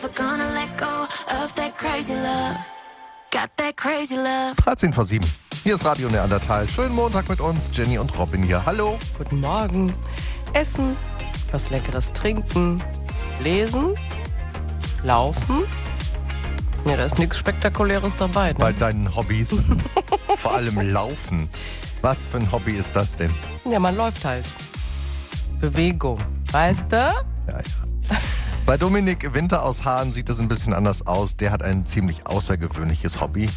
never gonna let go of that crazy love. Got that crazy love. 13 vor 7. Hier ist Radio Neandertal. Schönen Montag mit uns, Jenny und Robin hier. Hallo. Guten Morgen. Essen, was Leckeres trinken, lesen, laufen. Ja, da ist nichts Spektakuläres dabei. Ne? Bei deinen Hobbys. Vor allem Laufen. Was für ein Hobby ist das denn? Ja, man läuft halt. Bewegung, weißt du? Ja. Bei Dominik Winter aus Hahn sieht es ein bisschen anders aus. Der hat ein ziemlich außergewöhnliches Hobby.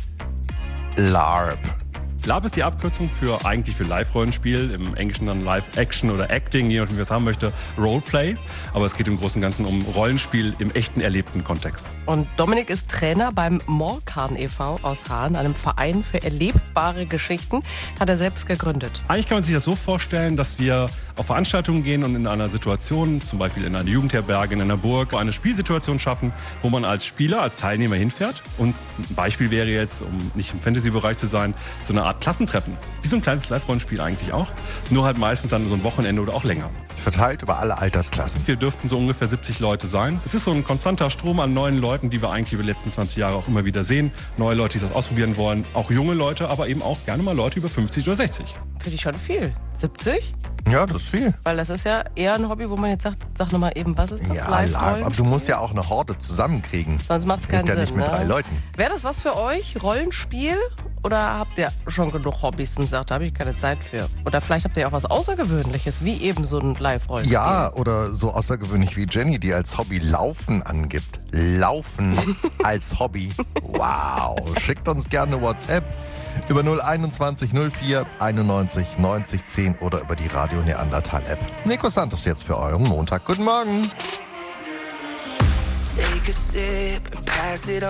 LARP. LARP ist die Abkürzung für Live-Rollenspiel, im Englischen dann Live-Action oder Acting, je nachdem wie wir es haben möchte, Roleplay. Aber es geht im Großen und Ganzen um Rollenspiel im echten, erlebten Kontext. Und Dominik ist Trainer beim Morkan e.V. aus Hahn, einem Verein für erlebbare Geschichten, hat er selbst gegründet. Eigentlich kann man sich das so vorstellen, dass wir auf Veranstaltungen gehen und in einer Situation, zum Beispiel in einer Jugendherberge, in einer Burg, eine Spielsituation schaffen, wo man als Spieler, als Teilnehmer hinfährt. Und ein Beispiel wäre jetzt, um nicht im Fantasy-Bereich zu sein, so eine Art Klassentreffen. Wie so ein kleines Live-Rollenspiel eigentlich auch. Nur halt meistens dann so ein Wochenende oder auch länger. Verteilt über alle Altersklassen. Wir dürften so ungefähr 70 Leute sein. Es ist so ein konstanter Strom an neuen Leuten, die wir eigentlich über die letzten 20 Jahre auch immer wieder sehen. Neue Leute, die das ausprobieren wollen. Auch junge Leute, aber eben auch gerne mal Leute über 50 oder 60. Finde ich schon viel. 70? Ja, das ist viel. Weil das ist ja eher ein Hobby, wo man jetzt sagt, sag nochmal eben, was ist das? Ja, LARP. Aber du Live-Rollenspiel? musst ja auch eine Horde zusammenkriegen. Sonst macht es keinen Hilft ja Sinn. nicht mit Ne? 3 Leuten. Wäre das was für euch, Rollenspiel? Oder habt ihr schon genug Hobbys und sagt, da habe ich keine Zeit für? Oder vielleicht habt ihr auch was Außergewöhnliches, wie eben so ein Live-Rollenspiel. Ja, oder so außergewöhnlich wie Jenny, die als Hobby Laufen angibt. Laufen als Hobby. Wow. Schickt uns gerne WhatsApp über 021 04 91 90 10 oder über die Radio Neandertal App. Nico Santos jetzt für euren Montag. Guten Morgen. Take a sip and pass it